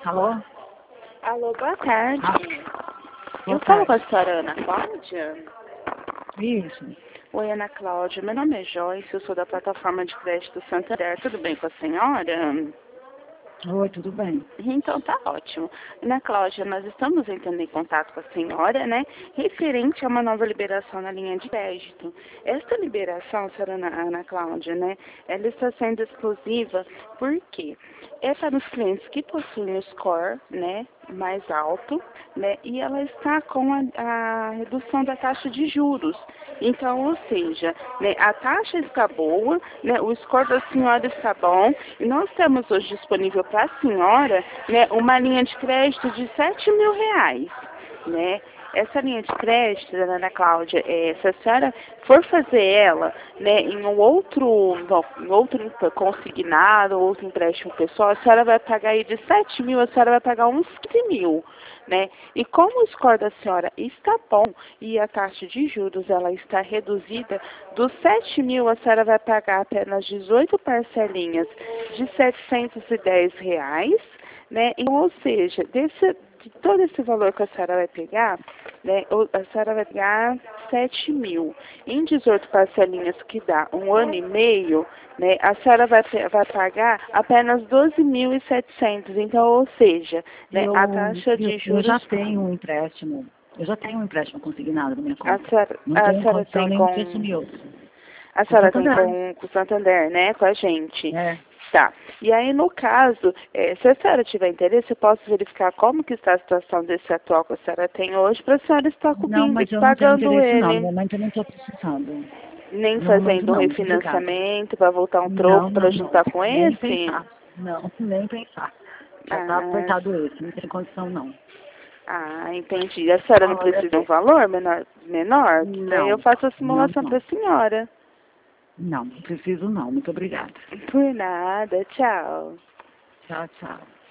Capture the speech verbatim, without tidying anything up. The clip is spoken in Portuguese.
Alô? Alô, boa tarde. Ah, Eu boa falo com a tarde. senhora Ana Cláudia? Isso. Oi, Ana Cláudia. Meu nome é Joyce, eu sou da plataforma de crédito Santander. Tudo bem com a senhora? Oi, tudo bem? Então tá ótimo. Ana Cláudia, nós estamos entrando em contato com a senhora, né, referente a uma nova liberação na linha de crédito. Esta liberação, senhora Ana, Ana Cláudia, né, ela está sendo exclusiva porque é para os clientes que possuem o score, né, mais alto, né, e ela está com a, a redução da taxa de juros. Então, ou seja, né, a taxa está boa, né, o score da senhora está bom, e nós temos hoje disponível para a senhora, né, uma linha de crédito de sete mil reais, né. Essa linha de crédito, dona Ana Cláudia, é, se a senhora for fazer ela, né, em um outro, em outro consignado, outro empréstimo pessoal, a senhora vai pagar aí de sete mil, a senhora vai pagar uns quinze mil, né? E como o score da senhora está bom e a taxa de juros ela está reduzida, dos sete mil a senhora vai pagar apenas dezoito parcelinhas de setecentos e dez reais, né? E, ou seja, desse, de todo esse valor que a senhora vai pegar, né, a senhora vai pegar sete mil. Em dezoito parcelinhas, que dá um ano e meio, né, a senhora vai, vai pagar apenas doze mil e setecentos. Então, ou seja, né, Eu, a taxa eu, de eu já juros... tenho um empréstimo. Eu já tenho um empréstimo consignado na minha A conta. senhora, Não a tenho senhora condição tem nenhuma de com... assumir outro. A Com senhora tem Santander. com, com o Santander, né? Com a gente. É. Tá. E aí, no caso, é, se a senhora tiver interesse, eu posso verificar como que está a situação desse atual que a senhora tem hoje, para a senhora estar Não, cobrindo, mas eu não tenho pagando interesse não. No ele. momento eu não estou precisando. Nem No momento fazendo um não, muito obrigada. refinanciamento para voltar um Não, troco para não, não. juntar com Nem esse? pensar. Não, nem pensar. Já está Ah, apertado esse, não tem condição não. ah, entendi. A senhora não Olha, precisa de um valor menor? menor? Que aí eu não, faço a não, simulação para não. a senhora. Não, preciso não. Muito obrigada. Por nada. Tchau. Tchau, tchau.